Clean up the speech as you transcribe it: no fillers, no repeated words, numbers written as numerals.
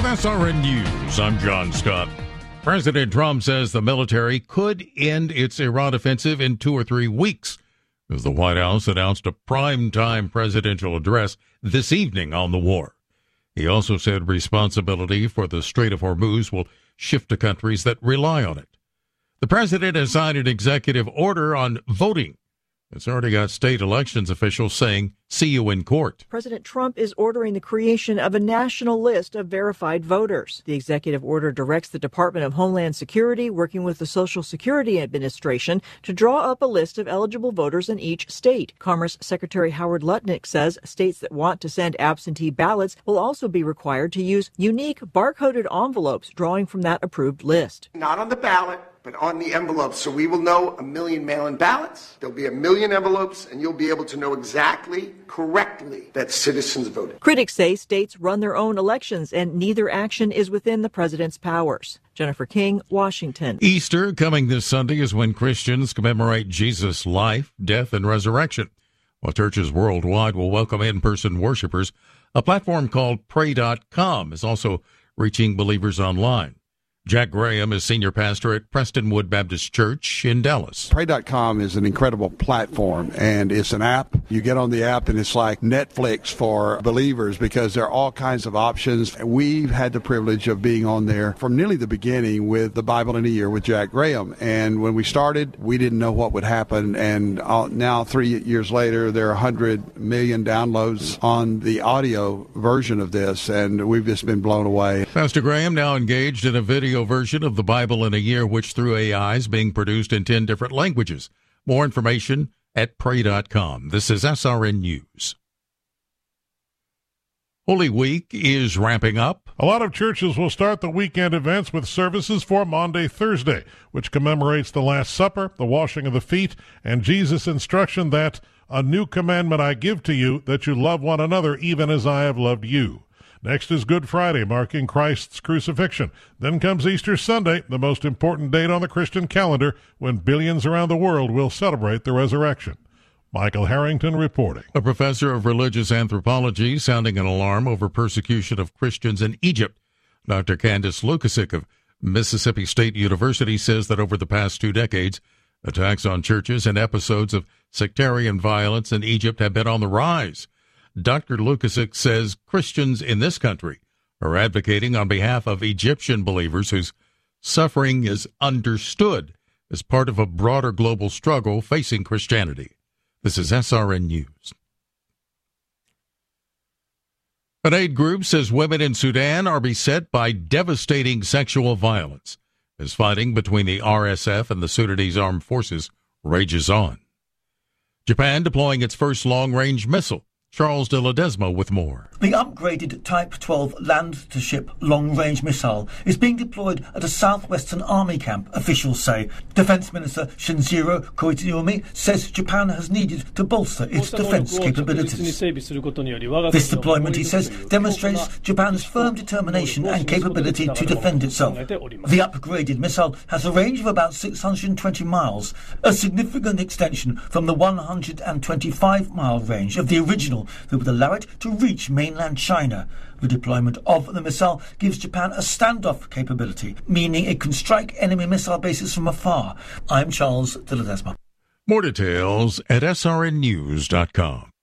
SRN News, I'm John Scott. President Trump says the military could end its Iran offensive in 2 or 3 weeks, as the White House announced a primetime presidential address this evening on the war. He also said responsibility for the Strait of Hormuz will shift to countries that rely on it. The president has signed an executive order on voting. It's already got state elections officials saying, see you in court. President Trump is ordering the creation of a national list of verified voters. The executive order directs the Department of Homeland Security, working with the Social Security Administration, to draw up a list of eligible voters in each state. Commerce Secretary Howard Lutnick says states that want to send absentee ballots will also be required to use unique barcoded envelopes drawing from that approved list. Not on the ballot, but on the envelopes. So we will know 1 million mail-in ballots. There'll be 1 million envelopes, and you'll be able to know exactly, correctly, that citizens voted. Critics say states run their own elections, and neither action is within the president's powers. Jennifer King, Washington. Easter, coming this Sunday, is when Christians commemorate Jesus' life, death, and resurrection. While churches worldwide will welcome in-person worshipers, a platform called Pray.com is also reaching believers online. Jack Graham is senior pastor at Prestonwood Baptist Church in Dallas. Pray.com is an incredible platform, and it's an app. You get on the app, and it's like Netflix for believers because there are all kinds of options. We've had the privilege of being on there from nearly the beginning with the Bible in a Year with Jack Graham. And when we started, we didn't know what would happen. And now, 3 years later, there are 100 million downloads on the audio version of this, and we've just been blown away. Pastor Graham now engaged in a video version of the Bible in a Year, which through AI is being produced in 10 different languages. More information at Pray.com. This is SRN News. Holy Week is ramping up. A lot of churches will start the weekend events with services for Maundy Thursday, which commemorates the Last Supper, the washing of the feet, and Jesus' instruction that, a new commandment I give to you, that you love one another even as I have loved you. Next is Good Friday, marking Christ's crucifixion. Then comes Easter Sunday, the most important date on the Christian calendar, when billions around the world will celebrate the resurrection. Michael Harrington reporting. A professor of religious anthropology sounding an alarm over persecution of Christians in Egypt. Dr. Candace Lukasik of Mississippi State University says that over the past 2 decades, attacks on churches and episodes of sectarian violence in Egypt have been on the rise. Dr. Lukasik says Christians in this country are advocating on behalf of Egyptian believers whose suffering is understood as part of a broader global struggle facing Christianity. This is SRN News. An aid group says women in Sudan are beset by devastating sexual violence as fighting between the RSF and the Sudanese armed forces rages on. Japan deploying its first long-range missile. Charles de Ledesma with more. The upgraded Type 12 land-to-ship long-range missile is being deployed at a southwestern army camp, officials say. Defence Minister Shinjiro Koizumi says Japan has needed to bolster its defence capabilities. This deployment, he says, demonstrates Japan's firm determination and capability to defend itself. The upgraded missile has a range of about 620 miles, a significant extension from the 125-mile range of the original that would allow it to reach mainland China. The deployment of the missile gives Japan a standoff capability, meaning it can strike enemy missile bases from afar. I'm Charles de Ledesma. More details at srnnews.com.